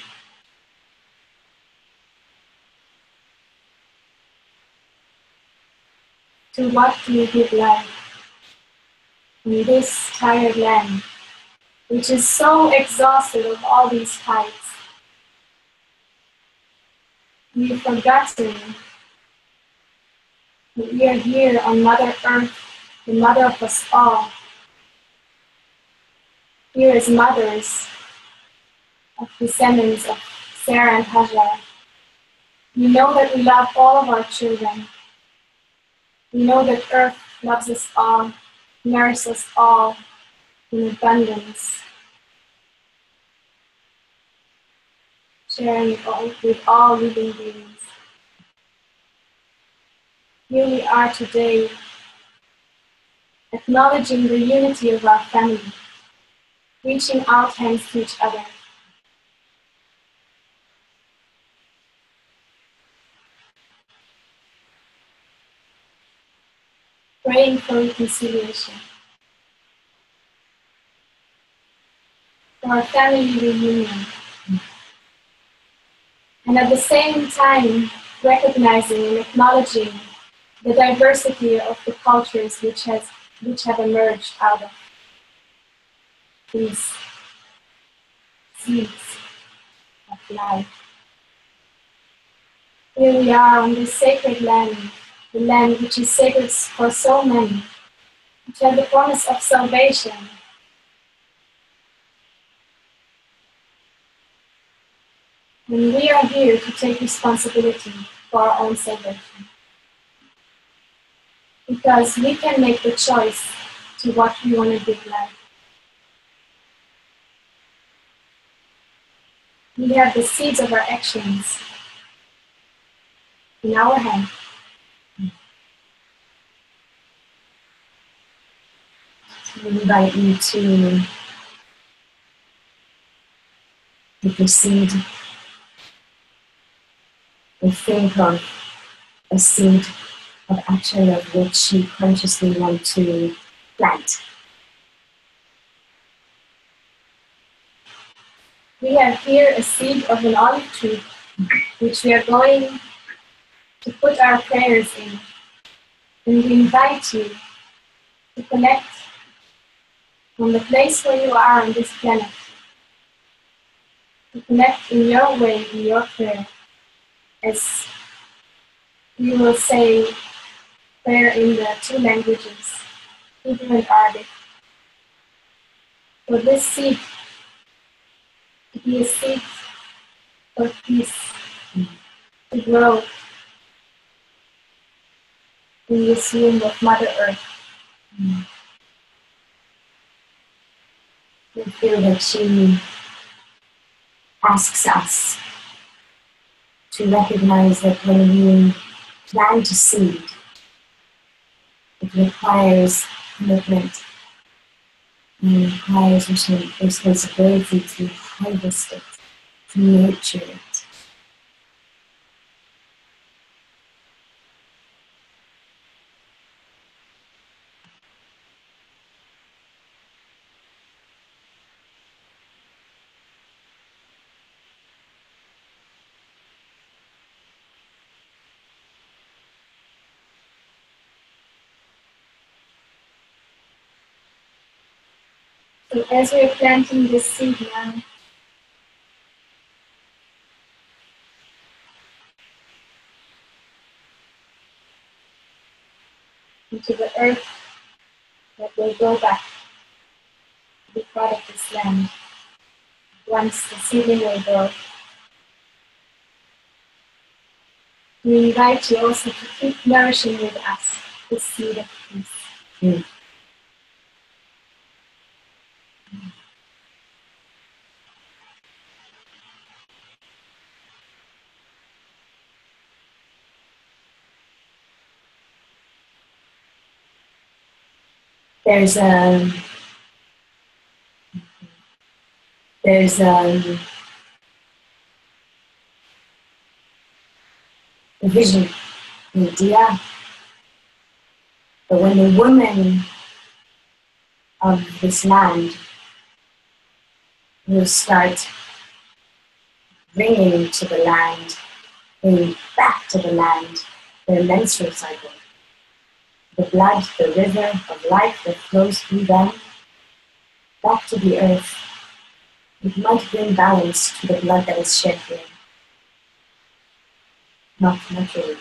Speaker 5: To what do you give life in this tired land, which is so exhausted of all these fights? We've forgotten that we are here on Mother Earth, the mother of us all. Here as mothers of descendants of Sarah and Hajar. We know that we love all of our children. We know that Earth loves us all, nourishes us all in abundance, sharing it all with all living beings. Here we are today, acknowledging the unity of our family, reaching out hands to each other. Praying for reconciliation, for our family reunion, and at the same time recognizing and acknowledging the diversity of the cultures which has which have emerged out of these seeds of life. Here we are on this sacred land, the land which is sacred for so many, which has the promise of salvation. And we are here to take responsibility for our own salvation. Because we can make the choice to what we want to give life. We have the seeds of our actions in our hand. I invite you to proceed and think of a seed of action of which you consciously want to plant. We have here a seed of an olive tree, which we are going to put our prayers in. And we invite you to connect from the place where you are on this planet, to connect in your way, in your prayer, as you will say prayer in the two languages, Hebrew and Arabic. For this seed to be a seed for peace, to grow in this womb of Mother Earth. We feel that she asks us to recognize that when we plant a seed, it requires commitment and it requires responsibility to harvest it, to nurture it. So as we're planting this seed now, into the earth that will go back to be part of this land once the seedling will grow, We invite you also to keep nourishing with us the seed of peace. Mm. There's a there's a, a vision, an idea, that when the women of this land will start bringing to the land, bringing back to the land their menstrual cycle, the blood, the river of life that flows through them, back to the earth. It might bring balance to the blood that is shed here, not naturally.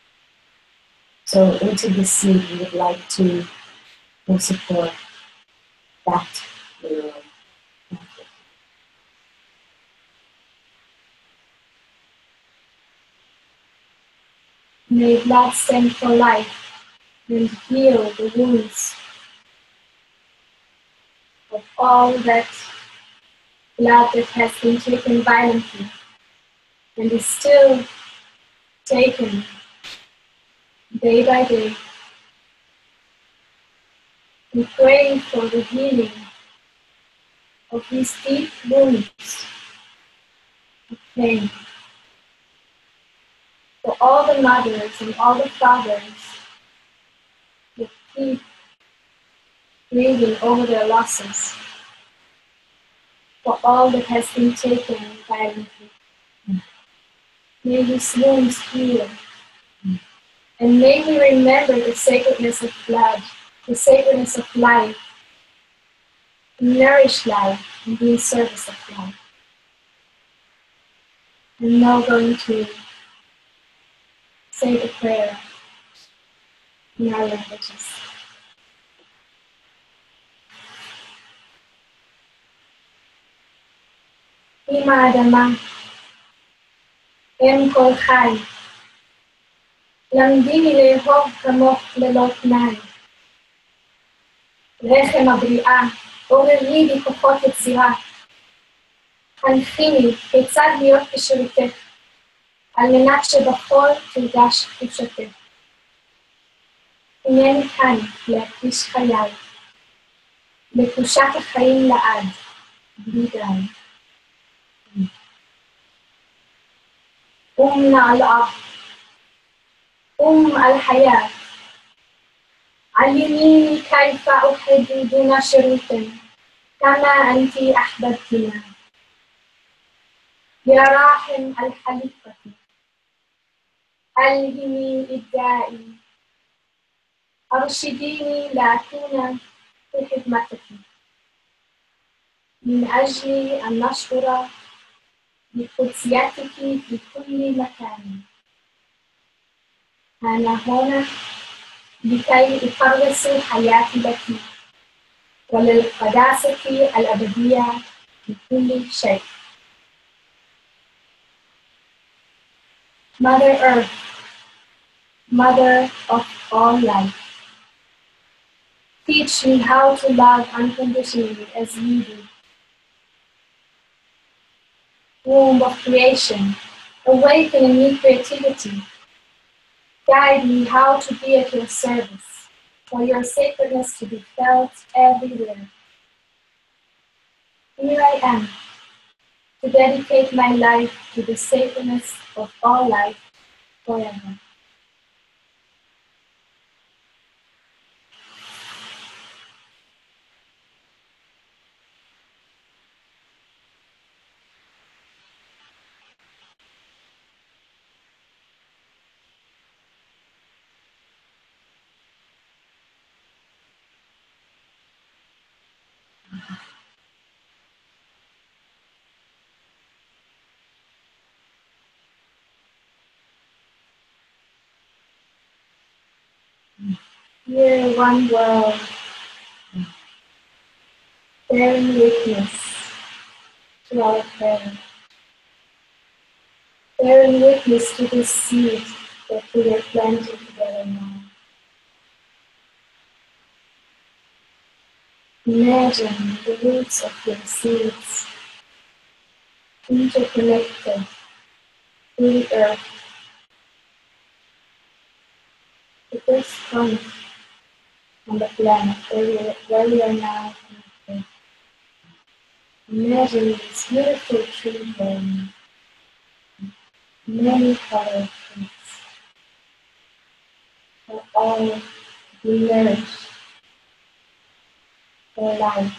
Speaker 5: So into the seed, we would like to support that mineral. May blood stand for life and heal the wounds of all that blood that has been taken violently and is still taken day by day. We pray for the healing of these deep wounds of pain. For all the mothers and all the fathers that keep grieving over their losses. For all that has been taken violently. May these wounds heal. And may we remember the sacredness of blood, the sacredness of life, nourish life and be in service of life. I'm now going to say the prayer in our languages. Ima Adama, Em Kol Chai, למדי לאהוב כמוך ללא תנאי. רחם הבריאה, עוררי בי כוחות יצירה. חנכיני כיצד להיות בשירותך, על מנת שבכל תורגש חופשתך. הנני כאן להקדיש חיי, לקדושת החיים לעד, בלי די. أمنا الأرض أم الحياة علميني كيف أحب دون شروط كما أنت أحببتنا يا راحم الحليقة ألهمي إبدائي أرشديني لأكون في خدمتك من أجل أن نشعر بقدسيتك في كل مكان. أنا هنا لكي أكرس حياتي لك وللقداسة الأبدية في كل شيء. Mother Earth, Mother of all life, teach me how to love unconditionally as you do. Womb of creation, awaken in me creativity. Guide me how to be at your service, for your sacredness to be felt everywhere. Here I am, to dedicate my life to the sacredness of all life forever. Here, one world, bearing witness to our prayer, bearing witness to this seed the feet are planted together now. Imagine the roots of your seeds interconnected to the earth. The first point on the planet where we are, where we are now connected. Imagine this beautiful tree bearing many colored fruits that all be nourished for life.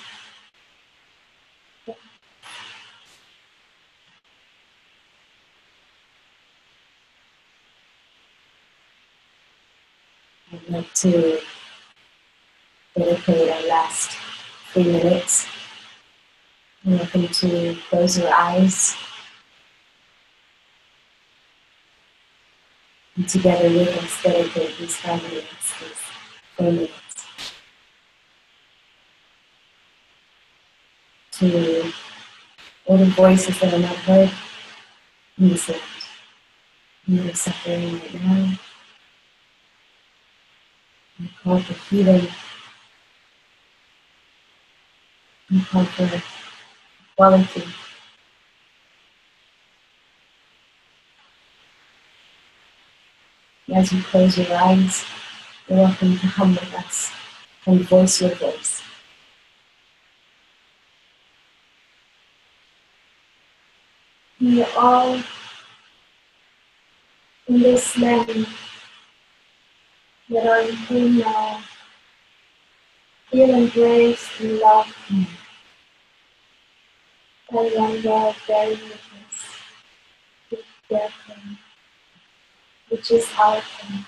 Speaker 5: I'd like to dedicate our last three minutes. I'm welcome to close your eyes and together with us dedicate these five minutes, these four minutes, to all the voices that are not heard in this land, who are suffering right now. We call for healing. We call for equality. As you close your eyes, you're welcome to hum with us and voice your voice. We are all in this land that are in pain now. Feel embraced and loved by one God bearing witness with their pain, which is our pain.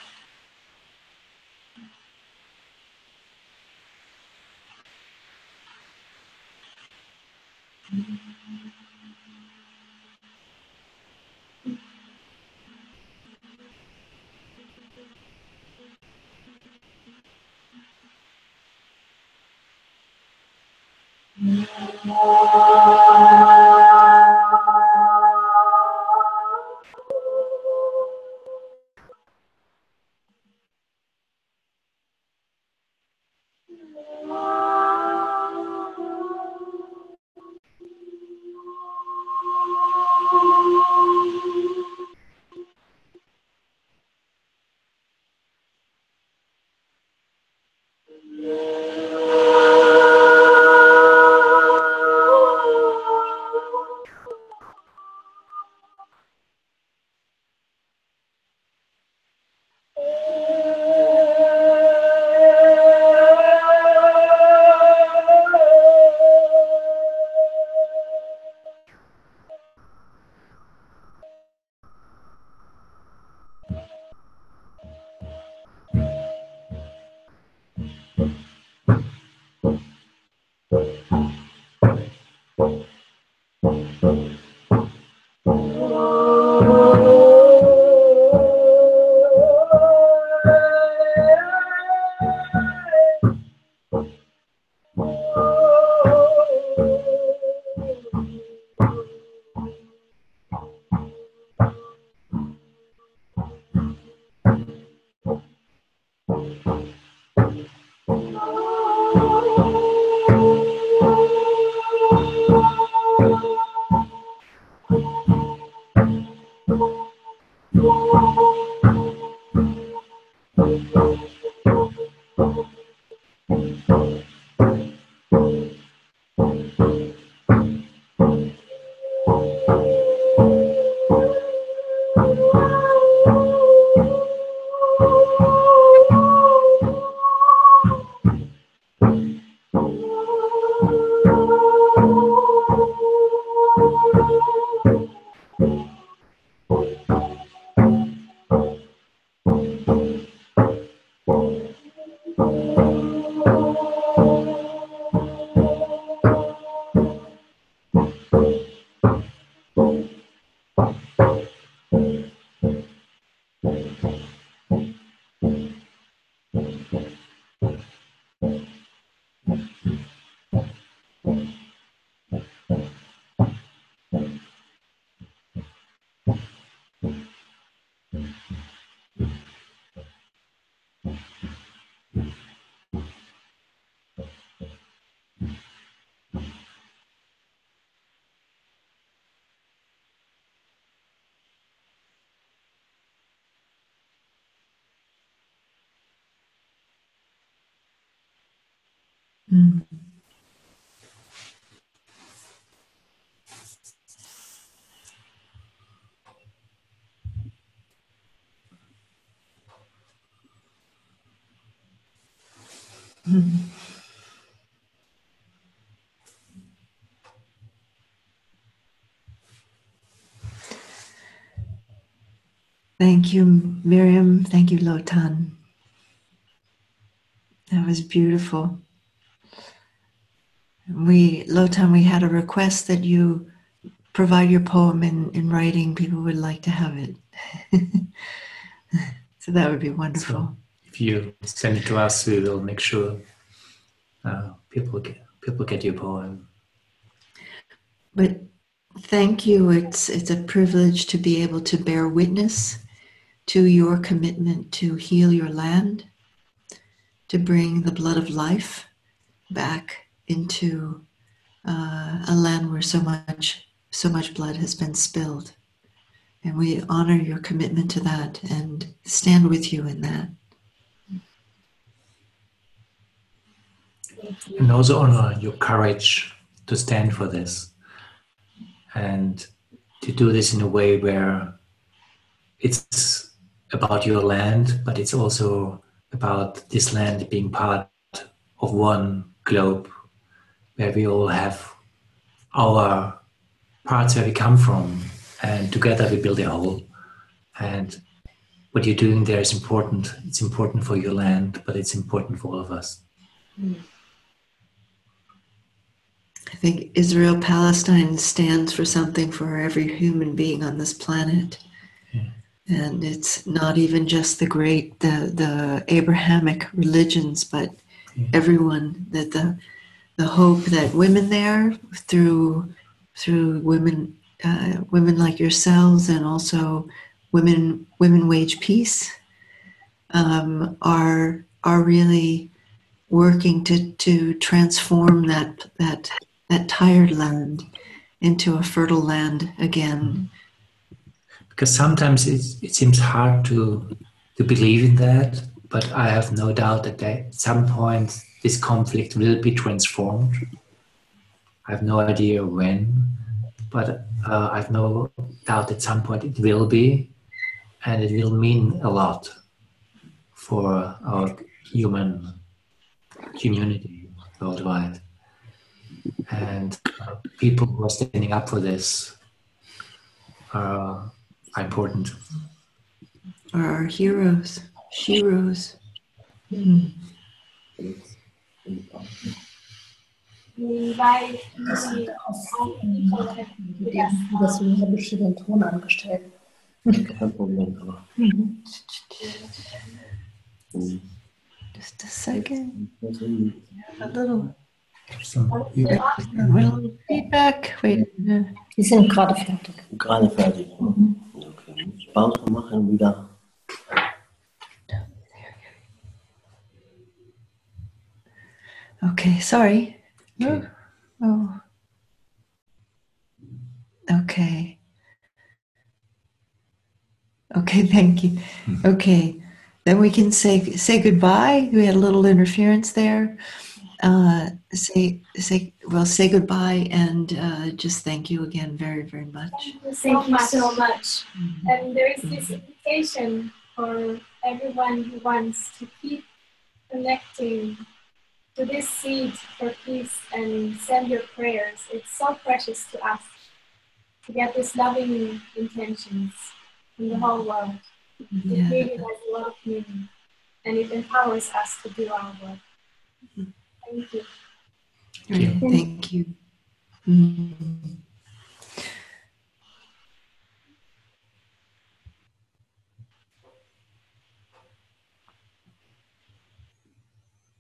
Speaker 1: Mm. Mm. Thank you, Miriam. Thank you, Lotan. That was beautiful. We, Lotan, we had a request that you provide your poem in, in writing. People would like to have it. So that would be wonderful.
Speaker 3: So if you send it to us, we will make sure uh, people get people get your poem.
Speaker 1: But thank you. It's it's a privilege to be able to bear witness to your commitment to heal your land, to bring the blood of life back into uh, a land where so much so much blood has been spilled. And we honor your commitment to that and stand with you in that.
Speaker 3: And also honor your courage to stand for this and to do this in a way where it's about your land, but it's also about this land being part of one globe where we all have our parts where we come from, and together we build a whole. And what you're doing there is important. It's important for your land, but it's important for all of us.
Speaker 1: I think Israel Palestine stands for something for every human being on this planet.
Speaker 3: Yeah.
Speaker 1: And it's not even just the great, the, the Abrahamic religions, but
Speaker 3: Yeah.
Speaker 1: everyone, that the the hope that women there, through through women uh, women like yourselves, and also women women wage peace, um, are are really working to to transform that that that tired land into a fertile land again.
Speaker 3: Because sometimes it, it seems hard to to believe in that, but I have no doubt that at some point this conflict will be transformed. I have no idea when, but uh, I have no doubt at some point it will be, and it will mean a lot for our human community worldwide. And uh, people who are standing up for this are, are important.
Speaker 1: Are our heroes, sheroes. Mm.
Speaker 5: We invite the people that have with us.
Speaker 6: Deswegen habe ich hier den Ton angestellt. Kein Problem, aber.
Speaker 1: Just a second. A little,
Speaker 3: Some,
Speaker 1: a little feedback. Wait. uh,
Speaker 6: Die sind gerade fertig.
Speaker 7: Gerade fertig. Okay. Pause machen wieder.
Speaker 1: Okay, sorry.
Speaker 3: Okay.
Speaker 1: Oh. Okay. Okay, thank you. Okay, then we can say say goodbye. We had a little interference there. Uh, say say well, say goodbye, and uh, just thank you again very very much.
Speaker 5: Thank you so much. And there is this invitation for everyone who wants to keep connecting to this seed for peace and send your prayers. It's so precious to us to get these loving intentions in the whole world. It
Speaker 1: Yeah.
Speaker 5: really has a lot of meaning, and it empowers us to do our work. Thank you.
Speaker 3: Thank you.
Speaker 1: Thank you. Mm.